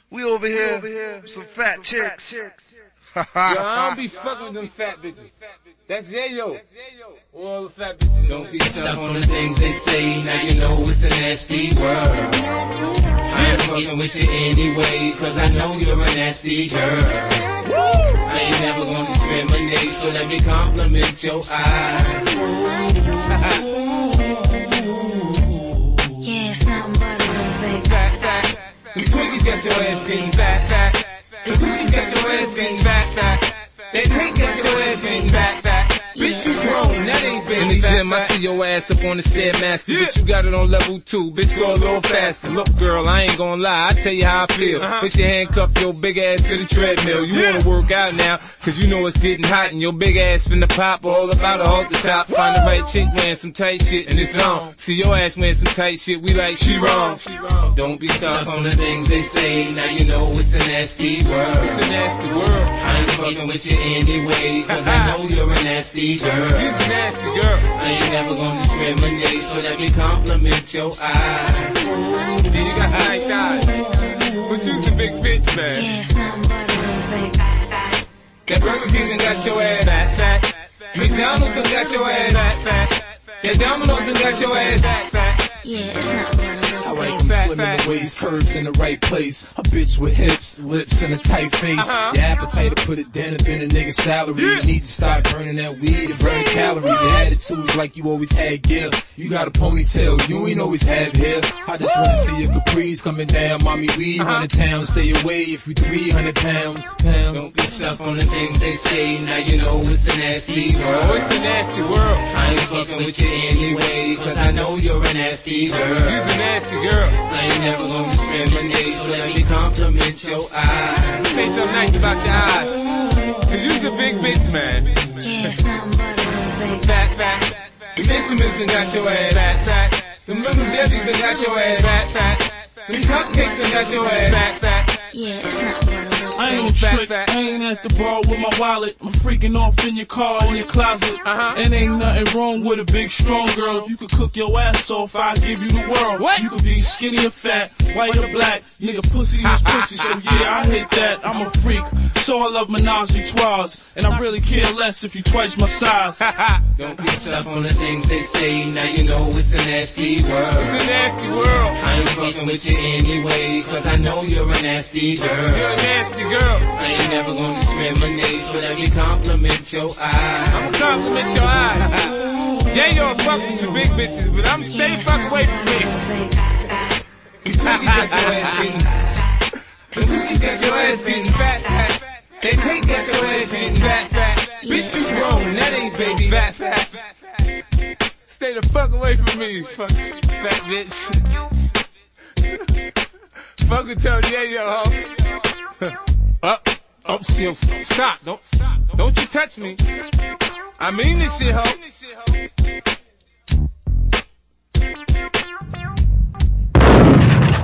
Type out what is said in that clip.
We over here with some fat chicks. Yo, I don't be fucking with them fat bitches. That's Yayo. All the fat bitches. Don't be stuck on the things they say. Now you know it's a nasty world. I ain't fucking with you anyway, cause I know you're a nasty girl. I ain't never gonna discriminate, so let me compliment your eyes. Yeah, it's nothing but a little baby. Fat. Them Twinkies got your ass getting fat. Them Twinkies got your ass getting fat. They can't get your ass getting fat. Bitch, you grown, that ain't baby. In the gym, I see your ass up on the Stairmaster, but you got it on level 2. Bitch, go a little faster. Look, girl, I ain't gonna lie, I tell you how I feel. Bitch, you handcuff your big ass to the treadmill. You wanna work out now, cause you know it's getting hot, and your big ass finna pop all about a halter top. Find the right chick wearing some tight shit, and it's on. See your ass wearing some tight shit, we like, she wrong. Don't be stuck on the things they say. Now you know it's a nasty world. It's a nasty world. I ain't fucking with you anyway, cause I know you're a nasty girl. You's a nasty girl. I ain't never gonna discriminate, so let me compliment your eyes. Yeah, you got nice eyes. But you's a big bitch, man. Yeah, it's nothing but a little baby. That Burger King done got your ass fat. McDonald's done got your ass fat. That Domino's done got your ass fat. Yeah, it's nothing but a little baby. I like them slim in the waist, curves in the right place. A bitch with hips, lips, and a tight face. Your appetite to put it down up in a nigga's salary. You need to start burning that weed and burn the calorie. Your attitude's like you always had gear. You got a ponytail, you ain't always have hair. I just wanna see your capris coming down, mommy. We run to town, stay away if you 300 pounds. Don't be stuck on the things they say. Now you know it's a nasty world. Oh, it's a nasty world. I ain't fucking with you anyway, cause I know you're a nasty girl. You's a nasty girl. I ain't never gonna discriminate, so let me compliment your eyes. Say something nice about your eyes. Cause you's a big bitch, man. Yeah, it's nothing but a little baby. Fat. Them Intimates done got your ass fat. Them little Debbie's done got your ass fat. Them cupcakes done got your ass fat. Yeah, it's nothing but a little baby. I ain't a trick, I ain't at the bar with my wallet. I'm freaking off in your car, in your closet. And ain't nothing wrong with a big, strong girl. If you could cook your ass off, I'll give you the world. What? You could be skinny or fat, white or black. Nigga, pussy is pussy, so yeah, I hit that. I'm a freak, so I love menage a trois. And I really care less if you twice my size. Don't be stuck on the things they say. Now you know it's a nasty world. It's a nasty world. I ain't fucking with you anyway, cause I know you're a nasty girl. You're a nasty girl. I ain't never gonna discriminate, so let me compliment your eyes. I'ma compliment your eyes. Yeah, you'll fuck with your big bitches, but I'm stay fuck away from me. These Twinkies got your ass getting. Them Twinkies got your ass getting fat. They can't get your ass getting fat. Bitch, you grown, that ain't baby. Fat. Stay the fuck away from me, fuck fat bitch. Fuck with Tony Yayo, ho. Stop. Don't you touch me. I mean this shit, ho.